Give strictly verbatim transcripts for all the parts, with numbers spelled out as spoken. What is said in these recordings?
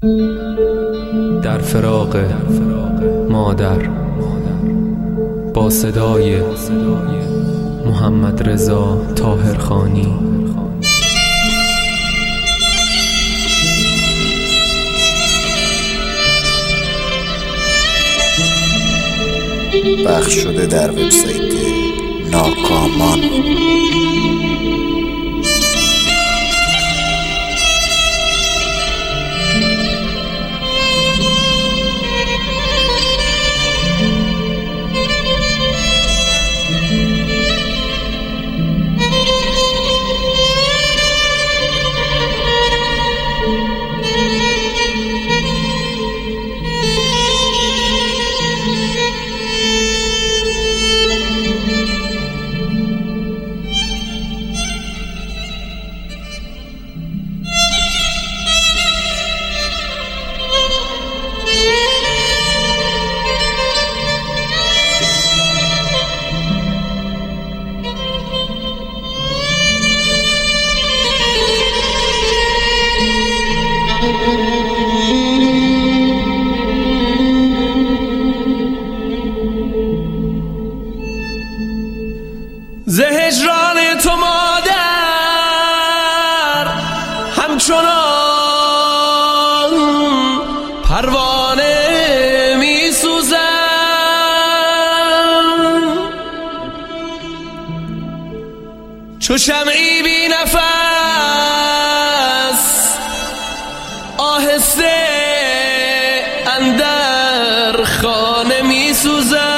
در فراق مادر با صدای محمد رضا طاهرخانی. پخش شده در وبسایت ناکامان. ز هجران تو مادر همچنان پروانه می سوزم، چو شمعی بی نفس آهسته اندر خانه می سوزم.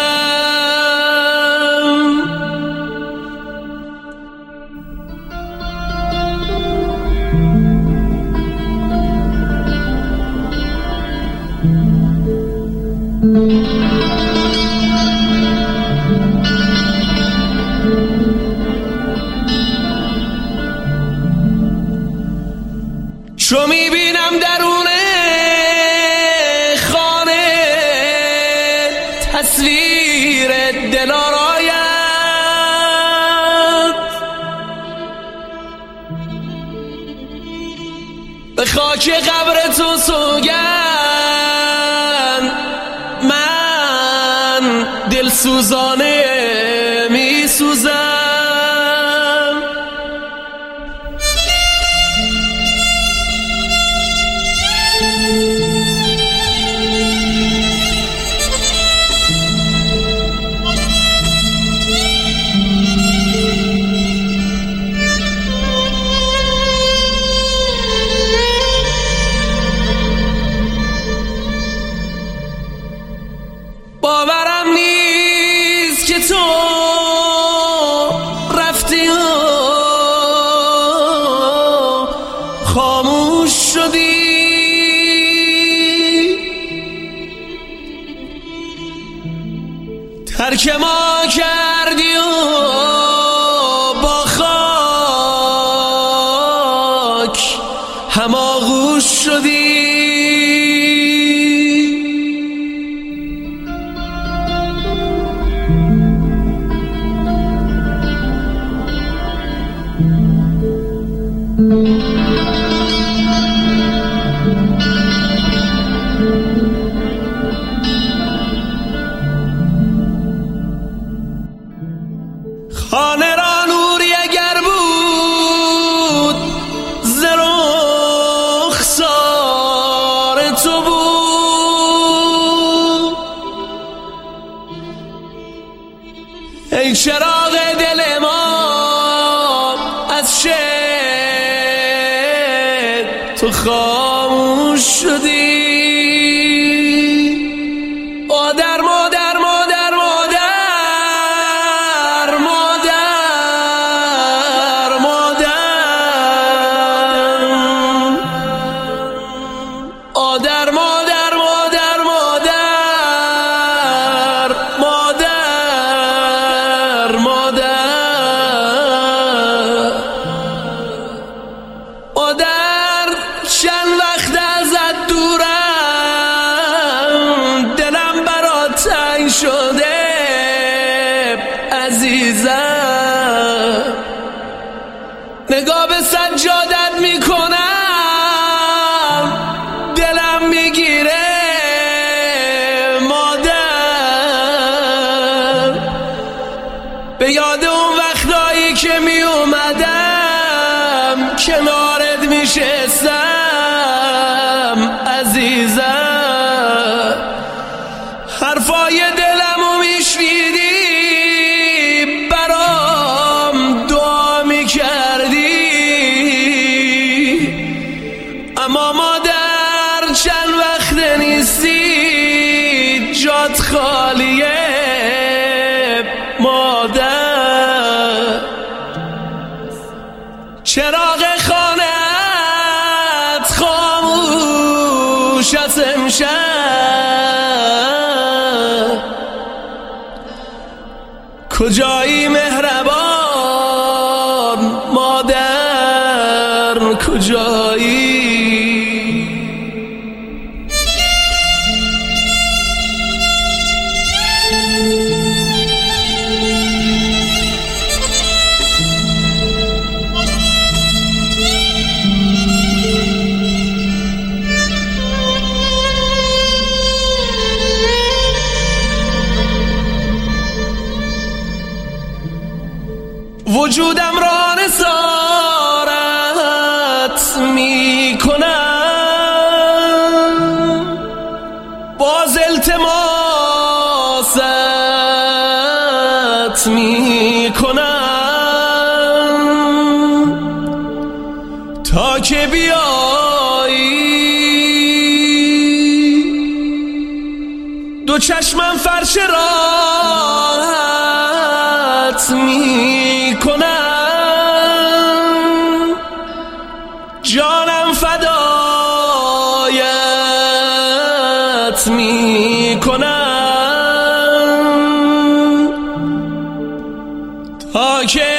چو میبینم درون خانه تصویر دلارایت، به خاک قبر تو سوگند من دل سوزانه می سوزم. باورم نیست که تو رفتی و خاموش شدی، ترک ما کردی و با خاک هماغوش شدی. خانه را نوری اگر بود ز رخسار تو بود، ای چراغ دل ما از شد تو خاموش شدی. مادر مادر مادر مادر مادر مادر مادر مادر مادر مادر مادر مادر چند وقت ازت دورم، دلم برات تنگ شده عزیزم. نگاه به سجادت میکنم، دلم عزیزم، حرفای دلمو میشنیدی، برام دعا میکردی، اما مادر چند وقت نیستی، جات خالیه مادر. چراغ خانه‌ات خاموش است امشب، کجایی مهربان مادر، کجایی؟ وجودم را نثارت می کنم، باز التماست می کنم، تا که بیایی دو چشمم فرش راحت می کنم، جانم فدایت می کنم، تا که